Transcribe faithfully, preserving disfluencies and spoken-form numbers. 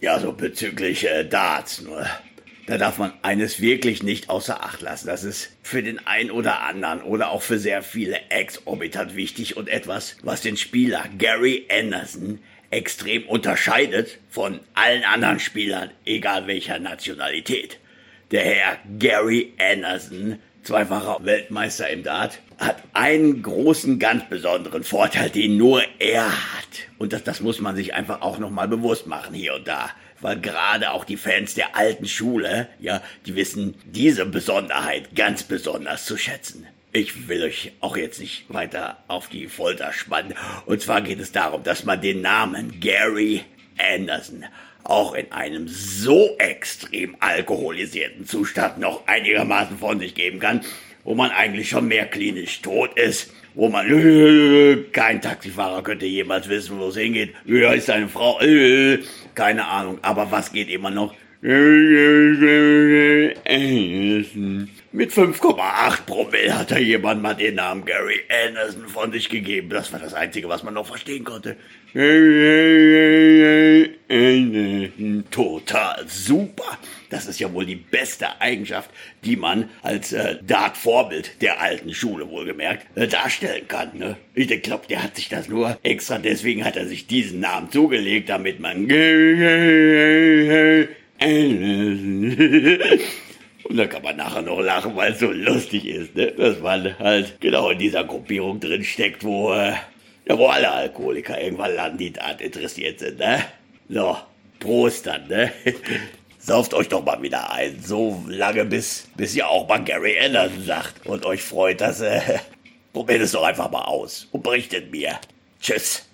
Ja, so bezüglich äh, Darts, nur da darf man eines wirklich nicht außer Acht lassen. Das ist für den einen oder anderen oder auch für sehr viele exorbitant wichtig und etwas, was den Spieler Gary Anderson extrem unterscheidet von allen anderen Spielern, egal welcher Nationalität. Der Herr Gary Anderson, zweifacher Weltmeister im Dart, hat einen großen, ganz besonderen Vorteil, den nur er hat. Und das, das muss man sich einfach auch nochmal bewusst machen hier und da. Weil gerade auch die Fans der alten Schule, ja, die wissen diese Besonderheit ganz besonders zu schätzen. Ich will euch auch jetzt nicht weiter auf die Folter spannen. Und zwar geht es darum, dass man den Namen Gary Anderson auch in einem so extrem alkoholisierten Zustand noch einigermaßen von sich geben kann, wo man eigentlich schon mehr klinisch tot ist, wo man, äh, kein Taxifahrer könnte jemals wissen, wo es hingeht, ja, ist eine Frau, äh, keine Ahnung, aber was geht immer noch? Mit fünf Komma acht Promille hat da jemand mal den Namen Gary Anderson von sich gegeben. Das war das Einzige, was man noch verstehen konnte. Total super. Das ist ja wohl die beste Eigenschaft, die man als äh, Dart-Vorbild der alten Schule wohlgemerkt äh, darstellen kann. Ne? Ich glaube, der hat sich das nur extra, deswegen hat er sich diesen Namen zugelegt, damit man und da kann man nachher noch lachen, weil es so lustig ist, ne? Dass man halt genau in dieser Gruppierung drin steckt, wo, äh, ja, wo alle Alkoholiker irgendwann an die Tat interessiert sind, ne? So, Prost dann, ne? Sauft euch doch mal wieder ein, so lange bis, bis ihr auch mal Gary Anderson sagt und euch freut, dass, äh, probiert es doch einfach mal aus und berichtet mir. Tschüss.